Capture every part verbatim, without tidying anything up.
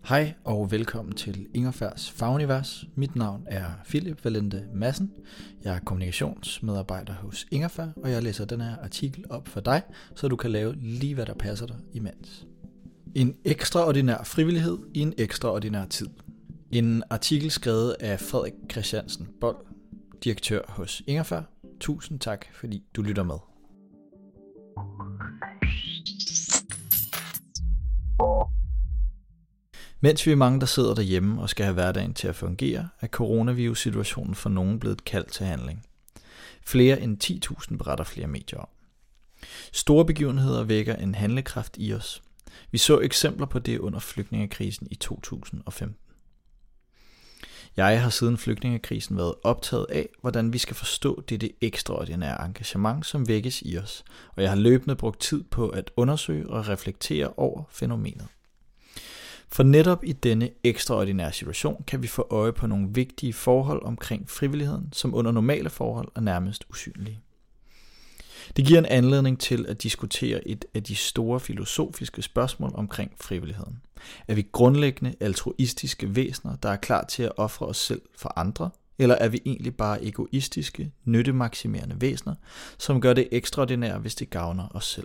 Hej og velkommen til Ingefærs Fagunivers. Mit navn er Philip Valente Madsen. Jeg er kommunikationsmedarbejder hos Ingefær, og jeg læser den her artikel op for dig, så du kan lave lige hvad der passer dig imens. En ekstraordinær frivillighed i en ekstraordinær tid. En artikel skrevet af Frederik Christiansen Bold, direktør hos Ingefær. Tusind tak, fordi du lytter med. Mens vi er mange, der sidder derhjemme og skal have hverdagen til at fungere, er coronavirus-situationen for nogen blevet kaldt til handling. Flere end ti tusind beretter flere medier om. Store begivenheder vækker en handlekraft i os. Vi så eksempler på det under flygtningekrisen i to tusind og femten. Jeg har siden flygtningekrisen været optaget af, hvordan vi skal forstå dette ekstraordinære engagement, som vækkes i os, og jeg har løbende brugt tid på at undersøge og reflektere over fænomenet. For netop i denne ekstraordinære situation kan vi få øje på nogle vigtige forhold omkring frivilligheden, som under normale forhold er nærmest usynlige. Det giver en anledning til at diskutere et af de store filosofiske spørgsmål omkring frivilligheden. Er vi grundlæggende altruistiske væsener, der er klar til at ofre os selv for andre, eller er vi egentlig bare egoistiske, nyttemaksimerende væsener, som gør det ekstraordinære, hvis det gavner os selv?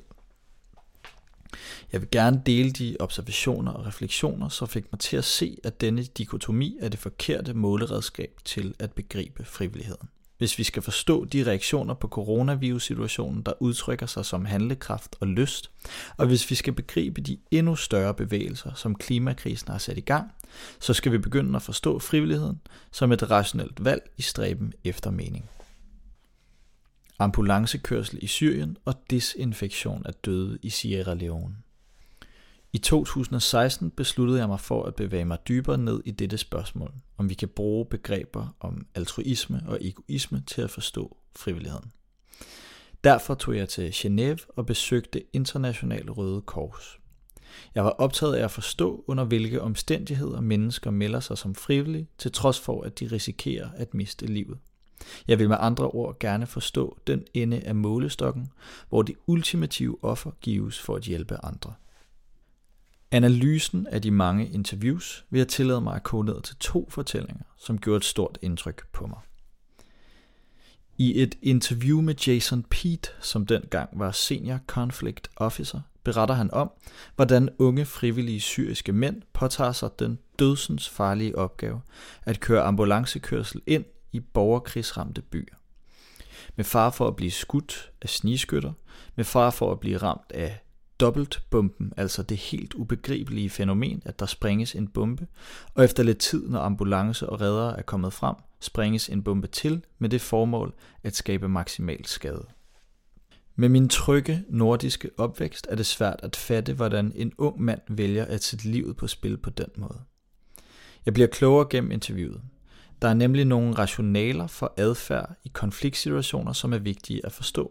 Jeg vil gerne dele de observationer og refleksioner, som fik mig til at se, at denne dikotomi er det forkerte måleredskab til at begribe frivilligheden. Hvis vi skal forstå de reaktioner på coronavirus-situationen, der udtrykker sig som handlekraft og lyst, og hvis vi skal begribe de endnu større bevægelser, som klimakrisen har sat i gang, så skal vi begynde at forstå frivilligheden som et rationelt valg i stræben efter mening. Ambulancekørsel i Syrien og desinfektion af døde i Sierra Leone. I to tusind og seksten besluttede jeg mig for at bevæge mig dybere ned i dette spørgsmål, om vi kan bruge begreber om altruisme og egoisme til at forstå frivilligheden. Derfor tog jeg til Genève og besøgte Internationale Røde Kors. Jeg var optaget af at forstå, under hvilke omstændigheder mennesker melder sig som frivillige, til trods for at de risikerer at miste livet. Jeg vil med andre ord gerne forstå den ende af målestokken, hvor det ultimative offer gives for at hjælpe andre. Analysen af de mange interviews vil jeg tillade mig at koge ned til to fortællinger, som gjorde et stort indtryk på mig. I et interview med Jason Pete, som dengang var Senior Conflict Officer, beretter han om, hvordan unge frivillige syriske mænd påtager sig den dødsens farlige opgave at køre ambulancekørsel ind i borgerkrigsramte byer. Med fare for at blive skudt af snigskytter, med fare for at blive ramt af dobbeltbomben, altså det helt ubegribelige fænomen, at der sprænges en bombe, og efter lidt tid, når ambulance og reddere er kommet frem, sprænges en bombe til med det formål at skabe maksimal skade. Med min trygge nordiske opvækst er det svært at fatte, hvordan en ung mand vælger at sætte livet på spil på den måde. Jeg bliver klogere gennem interviewet. Der er nemlig nogle rationaler for adfærd i konfliktsituationer, som er vigtige at forstå.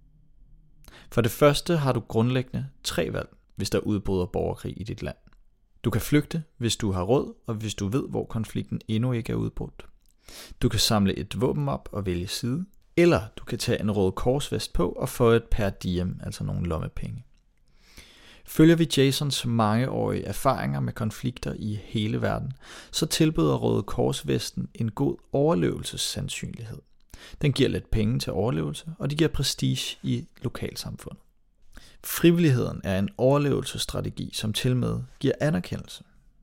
For det første har du grundlæggende tre valg, hvis der udbryder borgerkrig i dit land. Du kan flygte, hvis du har råd, og hvis du ved, hvor konflikten endnu ikke er udbrudt. Du kan samle et våben op og vælge side, eller du kan tage en Røde Korsvest på og få et per diem, altså nogle lommepenge. Følger vi Jasons mangeårige erfaringer med konflikter i hele verden, så tilbyder Røde Korsvesten en god overlevelsessandsynlighed. Den giver lidt penge til overlevelse, og det giver prestige i lokalsamfundet. Frivilligheden er en overlevelsesstrategi, som tilmed giver anerkendelse.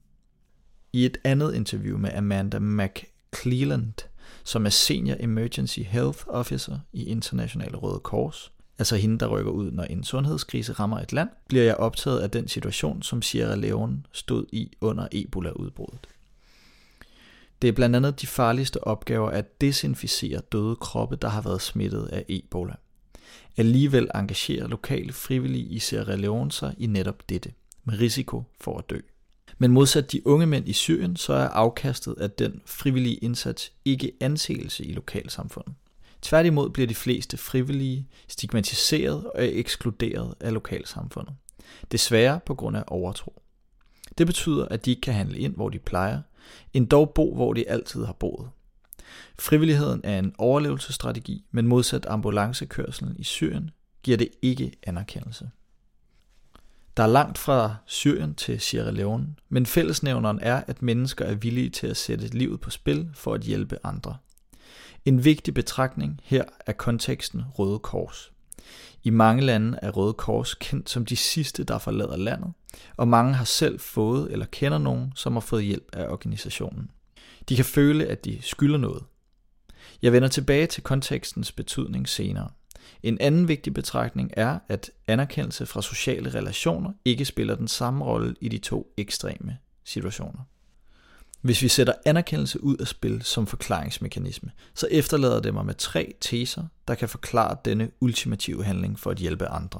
I et andet interview med Amanda McClelland, som er Senior Emergency Health Officer i Internationale Røde Kors, altså hende, der rykker ud, når en sundhedskrise rammer et land, bliver jeg optaget af den situation, som Sierra Leone stod i under Ebola-udbruddet. Det er blandt andet de farligste opgaver at desinficere døde kroppe, der har været smittet af Ebola. Alligevel engagerer lokale frivillige i Sierra Leone sig i netop dette, med risiko for at dø. Men modsat de unge mænd i Syrien, så er afkastet af den frivillige indsats ikke anseelse i lokalsamfundet. Tværtimod bliver de fleste frivillige stigmatiseret og ekskluderet af lokalsamfundet. Desværre på grund af overtro. Det betyder, at de ikke kan handle ind, hvor de plejer, endog bo, hvor de altid har boet. Frivilligheden er en overlevelsesstrategi, men modsat ambulancekørslen i Syrien giver det ikke anerkendelse. Der er langt fra Syrien til Sierra Leone, men fællesnævneren er, at mennesker er villige til at sætte livet på spil for at hjælpe andre. En vigtig betragtning her er konteksten Røde Kors. I mange lande er Røde Kors kendt som de sidste, der forlader landet, og mange har selv fået eller kender nogen, som har fået hjælp af organisationen. De kan føle, at de skylder noget. Jeg vender tilbage til kontekstens betydning senere. En anden vigtig betragtning er, at anerkendelse fra sociale relationer ikke spiller den samme rolle i de to ekstreme situationer. Hvis vi sætter anerkendelse ud af spil som forklaringsmekanisme, så efterlader det mig med tre teser, der kan forklare denne ultimative handling for at hjælpe andre.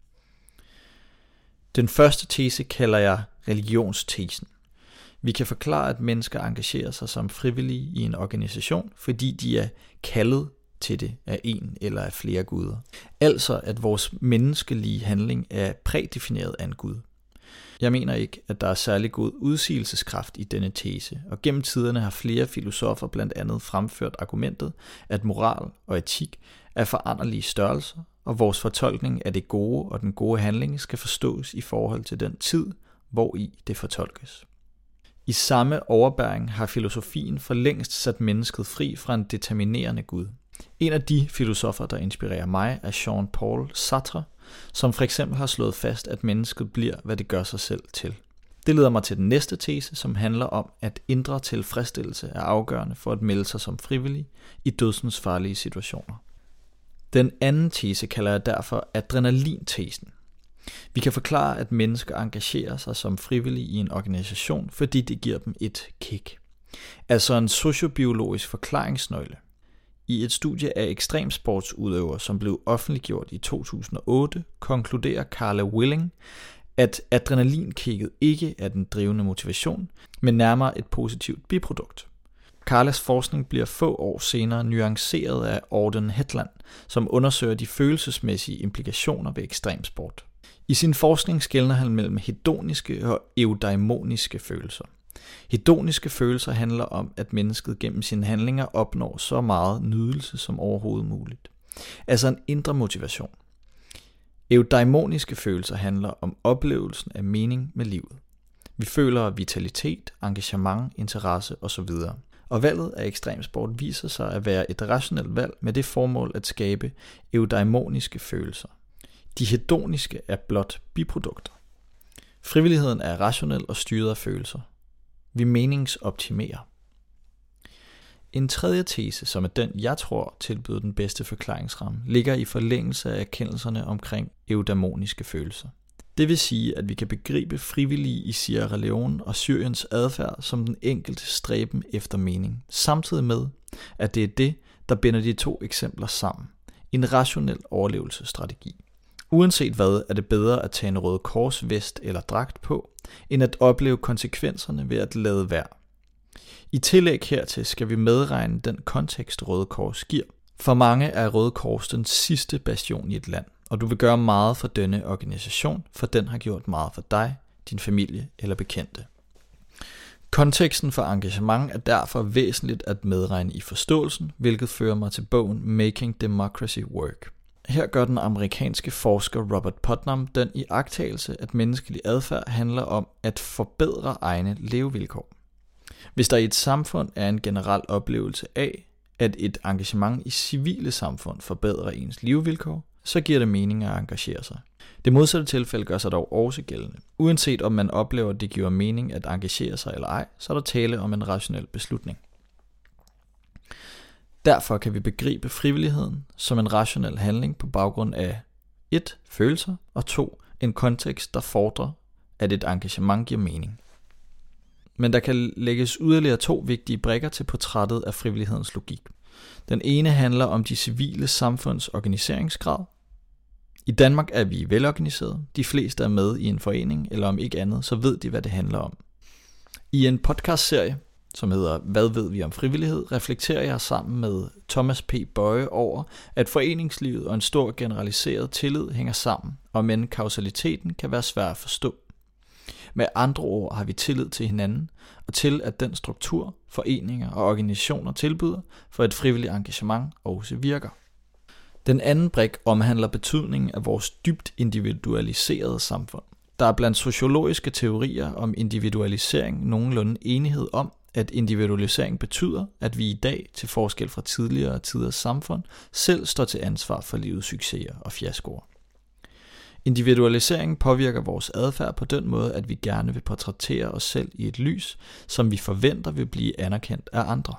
Den første tese kalder jeg religionstesen. Vi kan forklare, at mennesker engagerer sig som frivillige i en organisation, fordi de er kaldet til det af en eller af flere guder. Altså at vores menneskelige handling er prædefineret af en gud. Jeg mener ikke, at der er særlig god udsigelseskraft i denne tese, og gennem tiderne har flere filosofer blandt andet fremført argumentet, at moral og etik er foranderlige størrelser, og vores fortolkning af det gode og den gode handling skal forstås i forhold til den tid, hvor i det fortolkes. I samme overbæring har filosofien for længst sat mennesket fri fra en determinerende gud. En af de filosofer, der inspirerer mig, er Jean-Paul Sartre, som for eksempel har slået fast, at mennesket bliver, hvad det gør sig selv til. Det leder mig til den næste tese, som handler om, at indre tilfredsstillelse er afgørende for at melde sig som frivillig i dødsensfarlige situationer. Den anden tese kalder jeg derfor adrenalintesen. Vi kan forklare, at mennesker engagerer sig som frivillige i en organisation, fordi det giver dem et kick. Altså en sociobiologisk forklaringsnøgle. I et studie af ekstremsportsudøvere, som blev offentliggjort i to tusind og otte, konkluderer Carla Willing, at adrenalinkicket ikke er den drivende motivation, men nærmere et positivt biprodukt. Carlas forskning bliver få år senere nuanceret af Auden Hetland, som undersøger de følelsesmæssige implikationer ved ekstremsport. I sin forskning skelner han mellem hedoniske og eudaimoniske følelser. Hedoniske følelser handler om, at mennesket gennem sine handlinger opnår så meget nydelse som overhovedet muligt. Altså en indre motivation. Eudaimoniske følelser handler om oplevelsen af mening med livet. Vi føler vitalitet, engagement, interesse osv. Og valget af ekstremsport viser sig at være et rationelt valg med det formål at skabe eudaimoniske følelser. De hedoniske er blot biprodukter. Frivilligheden er rationel og styret af følelser. Vi meningsoptimerer. En tredje tese, som er den, jeg tror tilbyder den bedste forklaringsramme, ligger i forlængelse af erkendelserne omkring eudaimoniske følelser. Det vil sige, at vi kan begribe frivillige i Sierra Leone og Syriens adfærd som den enkelte stræben efter mening, samtidig med, at det er det, der binder de to eksempler sammen. En rationel overlevelsesstrategi. Uanset hvad, er det bedre at tage en Røde Kors vest eller dragt på, end at opleve konsekvenserne ved at lade være. I tillæg hertil skal vi medregne den kontekst Røde Kors giver. For mange er Røde Kors den sidste bastion i et land, og du vil gøre meget for denne organisation, for den har gjort meget for dig, din familie eller bekendte. Konteksten for engagement er derfor væsentligt at medregne i forståelsen, hvilket fører mig til bogen Making Democracy Work. Her gør den amerikanske forsker Robert Putnam den iagttagelse, at menneskelig adfærd handler om at forbedre egne levevilkår. Hvis der i et samfund er en generel oplevelse af, at et engagement i civile samfund forbedrer ens levevilkår, så giver det mening at engagere sig. Det modsatte tilfælde gør sig dog også gældende. Uanset om man oplever, at det giver mening at engagere sig eller ej, så er der tale om en rationel beslutning. Derfor kan vi begribe frivilligheden som en rationel handling på baggrund af et følelser og to en kontekst, der fordrer, at et engagement giver mening. Men der kan lægges yderligere to vigtige brikker til portrættet af frivillighedens logik. Den ene handler om de civile samfunds organiseringsgrad. I Danmark er vi velorganiseret. De fleste er med i en forening, eller om ikke andet, så ved de, hvad det handler om. I en podcastserie, som hedder Hvad ved vi om frivillighed, reflekterer jeg sammen med Thomas P. Boye over, at foreningslivet og en stor generaliseret tillid hænger sammen, og men kausaliteten kan være svær at forstå. Med andre ord har vi tillid til hinanden, og til at den struktur, foreninger og organisationer tilbyder for et frivilligt engagement også virker. Den anden brik omhandler betydningen af vores dybt individualiserede samfund. Der er blandt sociologiske teorier om individualisering nogenlunde enighed om, at individualisering betyder, at vi i dag, til forskel fra tidligere tiders samfund, selv står til ansvar for livets succeser og fiaskoer. Individualiseringen påvirker vores adfærd på den måde, at vi gerne vil portrættere os selv i et lys, som vi forventer vil blive anerkendt af andre.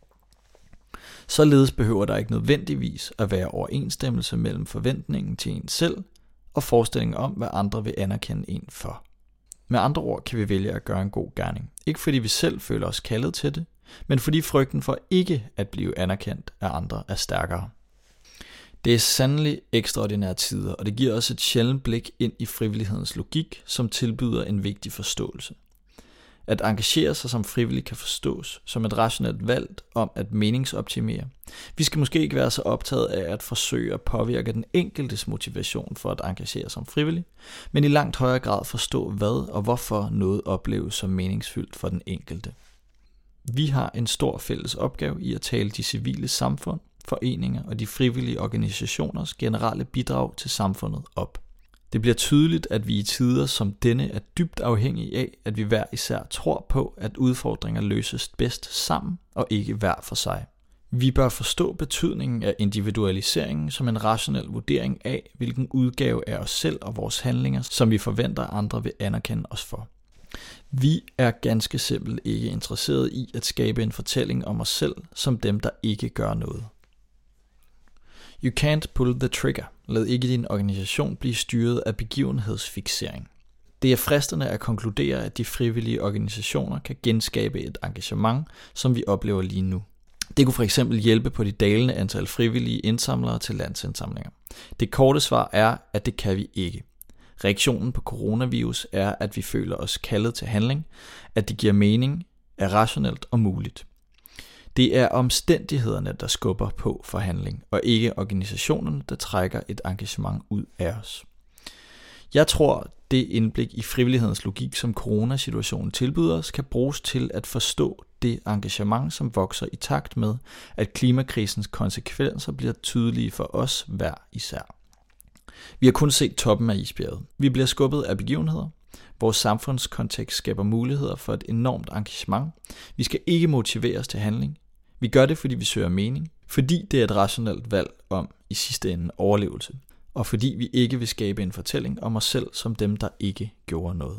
Således behøver der ikke nødvendigvis at være overensstemmelse mellem forventningen til en selv og forestillingen om, hvad andre vil anerkende en for. Med andre ord kan vi vælge at gøre en god gerning. Ikke fordi vi selv føler os kaldet til det, men fordi frygten for ikke at blive anerkendt af andre er stærkere. Det er sandelig ekstraordinære tider, og det giver os et sjældent blik ind i frivillighedens logik, som tilbyder en vigtig forståelse. At engagere sig som frivillig kan forstås som et rationelt valg om at meningsoptimere. Vi skal måske ikke være så optaget af at forsøge at påvirke den enkeltes motivation for at engagere som frivillig, men i langt højere grad forstå hvad og hvorfor noget opleves som meningsfyldt for den enkelte. Vi har en stor fælles opgave i at tale de civile samfund, foreninger og de frivillige organisationers generelle bidrag til samfundet op. Det bliver tydeligt, at vi i tider som denne er dybt afhængige af, at vi hver især tror på, at udfordringer løses bedst sammen og ikke hver for sig. Vi bør forstå betydningen af individualiseringen som en rationel vurdering af, hvilken udgave af os selv og vores handlinger, som vi forventer andre vil anerkende os for. Vi er ganske simpelt ikke interesseret i at skabe en fortælling om os selv som dem, der ikke gør noget. You can't pull the trigger. Lad ikke din organisation blive styret af begivenhedsfiksering. Det er fristende at konkludere, at de frivillige organisationer kan genskabe et engagement, som vi oplever lige nu. Det kunne for eksempel hjælpe på de dalende antal frivillige indsamlere til landsindsamlinger. Det korte svar er, at det kan vi ikke. Reaktionen på coronavirus er, at vi føler os kaldet til handling, at det giver mening, er rationelt og muligt. Det er omstændighederne, der skubber på for handling, og ikke organisationerne, der trækker et engagement ud af os. Jeg tror, det indblik i frivillighedens logik, som coronasituationen tilbyder os, kan bruges til at forstå det engagement, som vokser i takt med, at klimakrisens konsekvenser bliver tydelige for os hver især. Vi har kun set toppen af isbjerget. Vi bliver skubbet af begivenheder. Vores samfundskontekst skaber muligheder for et enormt engagement. Vi skal ikke motivere os til handling. Vi gør det, fordi vi søger mening, fordi det er et rationelt valg om i sidste ende overlevelse, og fordi vi ikke vil skabe en fortælling om os selv som dem, der ikke gjorde noget.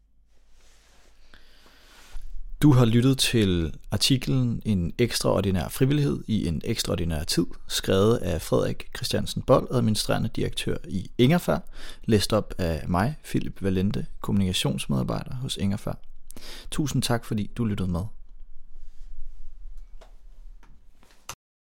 Du har lyttet til artiklen En ekstraordinær frivillighed i en ekstraordinær tid, skrevet af Frederik Christiansen Bold, administrerende direktør i Ingefær, læst op af mig, Philip Valente, kommunikationsmedarbejder hos Ingefær. Tusind tak, fordi du lyttede med.